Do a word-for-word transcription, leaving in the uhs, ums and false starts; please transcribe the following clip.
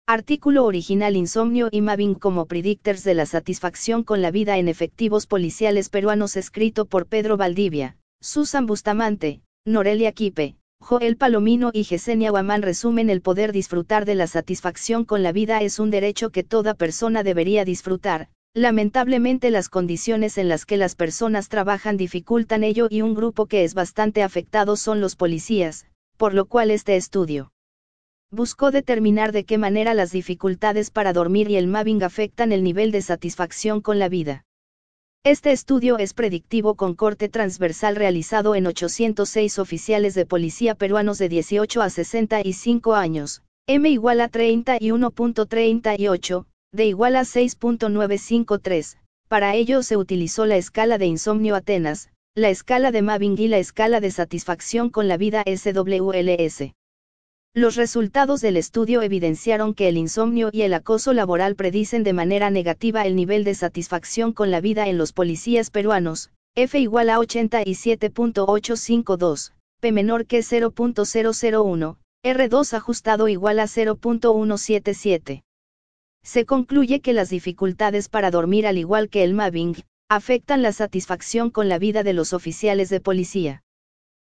Artículo original: Insomnio y Mobbing como predictors de la satisfacción con la vida en efectivos policiales peruanos, escrito por Pedro Valdivia, Susan Bustamante, Norelia Quipe, Joel Palomino y Yesenia Guamán. Resumen: el poder disfrutar de la satisfacción con la vida es un derecho que toda persona debería disfrutar. Lamentablemente las condiciones en las que las personas trabajan dificultan ello, y un grupo que es bastante afectado son los policías, por lo cual este estudio buscó determinar de qué manera las dificultades para dormir y el mobbing afectan el nivel de satisfacción con la vida. Este estudio es predictivo con corte transversal realizado en ochocientos seis oficiales de policía peruanos de dieciocho a sesenta y cinco años, M igual a treinta y uno punto treinta y ocho, D igual a seis punto novecientos cincuenta y tres. Para ello se utilizó la escala de insomnio Atenas, la escala de mobbing y la escala de satisfacción con la vida S W L S. Los resultados del estudio evidenciaron que el insomnio y el acoso laboral predicen de manera negativa el nivel de satisfacción con la vida en los policías peruanos, F igual a ochenta y siete punto ochocientos cincuenta y dos, P menor que cero punto cero cero uno, R dos ajustado igual a cero punto ciento setenta y siete. Se concluye que las dificultades para dormir, al igual que el mobbing, afectan la satisfacción con la vida de los oficiales de policía.